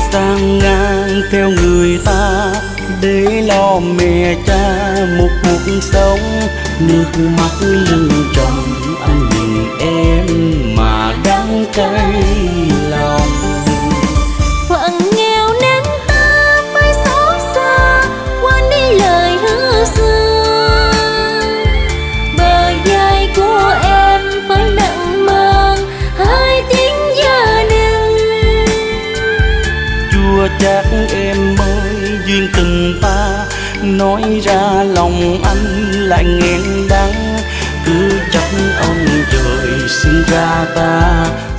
sang ngang theo người ta để lo mẹ cha một cuộc sống. Nước mắt lưng tròng anh nhìn em mà đắng cay lòng. Phận nghèo nên ta phải xót xa, quên đi lời hứa xưa. Bờ vai của em phải nặng mang hai tiếng gia đình. Chưa chắc em ơi duyên tình ta, nói ra lòng anh lại nghẹn đắng. Cứ trách ông trời sinh ra ta